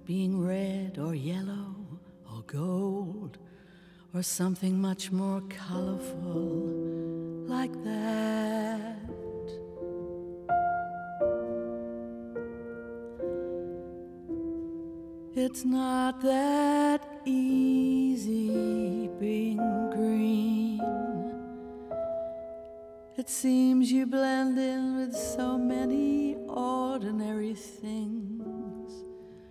being red or yellow or gold or something much more colorful like that. It's not that easy being green. It seems you blend in with so many ordinary things.